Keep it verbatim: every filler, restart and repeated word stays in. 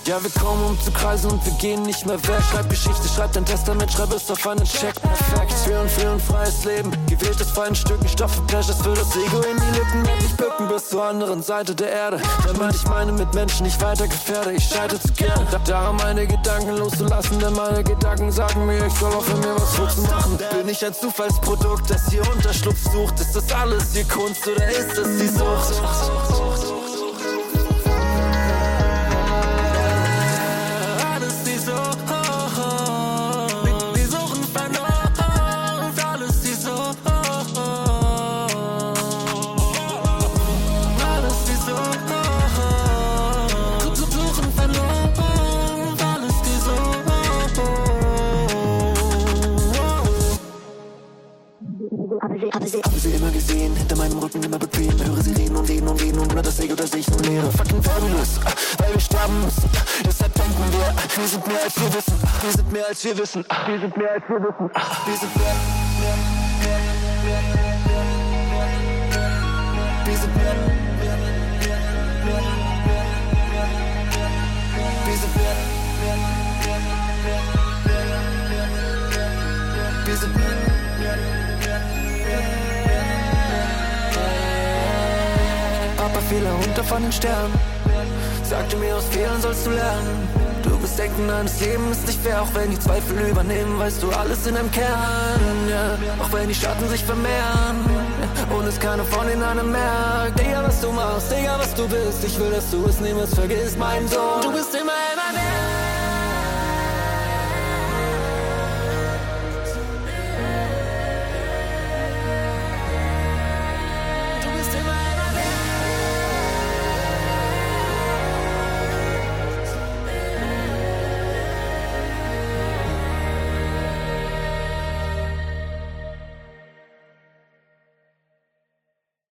Ja, wir kommen um zu kreisen und wir gehen nicht mehr weg. Schreib Geschichte, schreib dein Testament, schreib es auf einen Check. Perfekt, für und für ein freies Leben. Gewähltes feinen Stücken, Stoff für Pleasures, für das Ego in die Lücken. Werd nicht bücken bis zur anderen Seite der Erde, damit ich meine Mitmenschen nicht weiter gefährde. Ich scheite zu gern, darum meine Gedanken loszulassen, denn meine Gedanken sagen mir, ich soll aufhören, mir was vorzumachen. Bin ich ein Zufallsprodukt, das hier Unterschlupf sucht? Ist das alles hier Kunst oder ist es die Sucht? Habe sie, habe sie immer gesehen, hinter meinem Rücken immer bequem. Höre sie reden und reden und reden und nur das Ego, das ich nun lehre. Fucking fabulous, weil wir sterben müssen. Deshalb denken wir, wir sind mehr als wir wissen. Wir sind mehr als wir wissen. Wir sind mehr als wir wissen. Wir sind mehr, mehr, mehr, mehr, mehr, mehr. Wir sind mehr, mehr, mehr, mehr, mehr. Wir sind mehr, mehr, mehr, mehr, mehr. Wir sind mehr. Papa fiel herunter von den Sternen, sagte mir, aus Fehlern sollst du lernen. Du bist Denken eines Lebens ist nicht fair, auch wenn die Zweifel übernehmen, weißt du alles in deinem Kern, yeah. Auch wenn die Schatten sich vermehren, yeah. Und es keiner von den anderen merkt. Digga, was du machst, Digga, was du bist, ich will, dass du es niemals vergisst, mein Sohn. Du bist immer immer der.